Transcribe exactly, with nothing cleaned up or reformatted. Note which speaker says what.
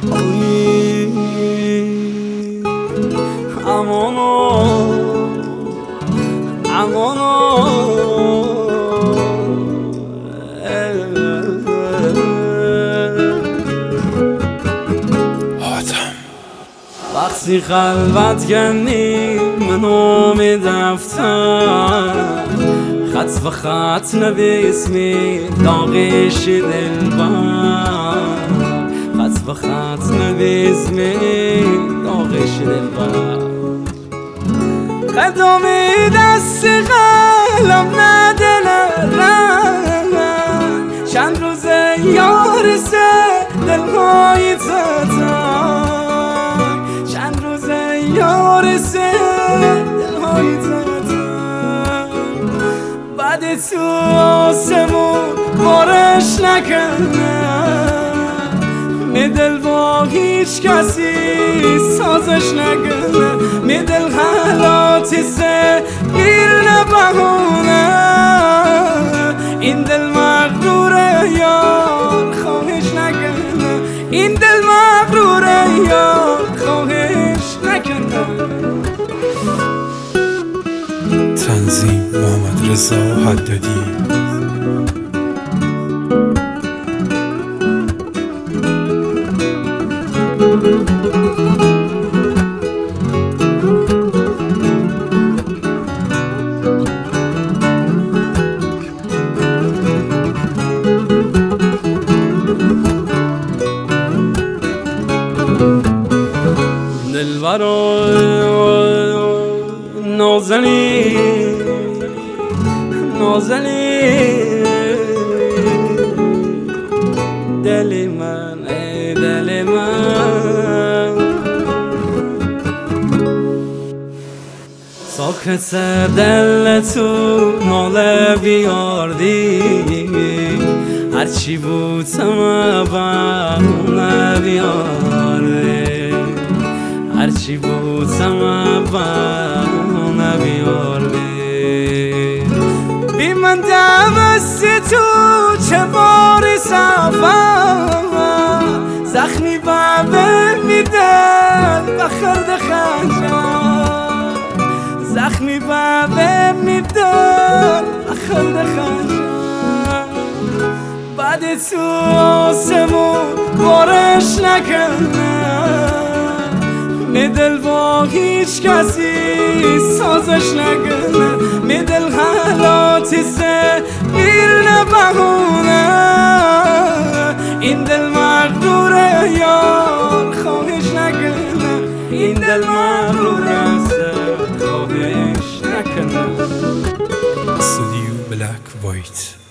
Speaker 1: امانو امانو وقتی خلوت کنی منو می دفتر خط و خط نویسمی داغش دلبر خط و خط نویسمی داغش دلبر قدمی دست قلم ندلرم چند روز یار سه دلهای تتر چند روز یار سه دلهای تتر بعد تو آسمون بارش نکنه می دل با هیچ کسی سازش نکنه می دل حالاتی سه گیر نبهونه این دل مغروره یار خواهش نکنه این دل مغروره یار خواهش نکنه.
Speaker 2: تنظیم محمد رضا حدادی.
Speaker 1: دلبرا نازنی نازنی دل من ای دل من ساکت دل تو ناله بیاردی هرچی بود سمه بیاردی هرچی بود سمه بیاردی بی من دمست تو چه باری سفر زخمی بابه میدل بخرد خنجر زخمی بابه میدل بخرد خنجر بعد تو آسمون بارش نکنه می دل با هیچ کسی سازش نکنه می دل حالاتی سه گیر نبهونه این دل مغروره یار خواهش نکنه این دل مغروره سه خواهش نکنه.
Speaker 2: استودیو بلک وایت.